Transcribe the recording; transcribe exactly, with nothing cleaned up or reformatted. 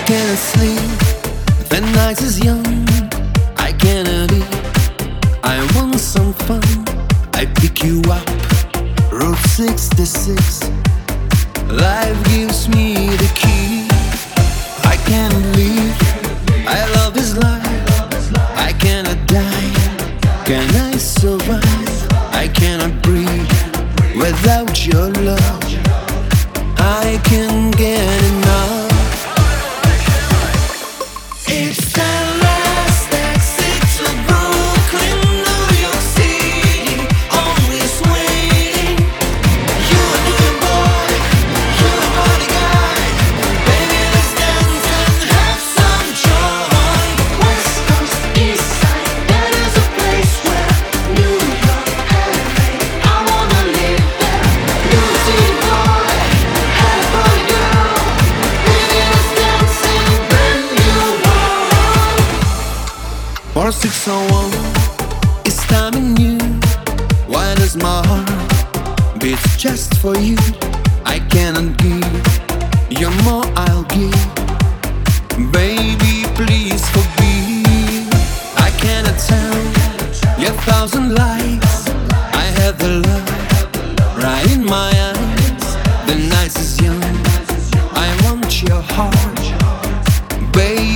cannot sleep, the night is young. I cannot eat, I want some fun. I pick you up, Route sixty-six. Life gives me the key. I can't leave, I love this life. I cannot die, can I survive? I cannot breathe without your love. I can't get enough. It's the last exit to Brooklyn, New York City. Always waiting. You a new boy, you a party guy. Baby, let's dance and have some joy. West Coast, East Side, that is a place where New York, L A, I wanna live there. New city boy, had a party girl. Baby, let's dance in a brand new world. four six oh one, it's time new. Why does my heart beat just for you? I cannot give, you're more I'll give. Baby, please forgive. I cannot tell your thousand lies. I have the love right in my eyes. The night is young, I want your heart, baby.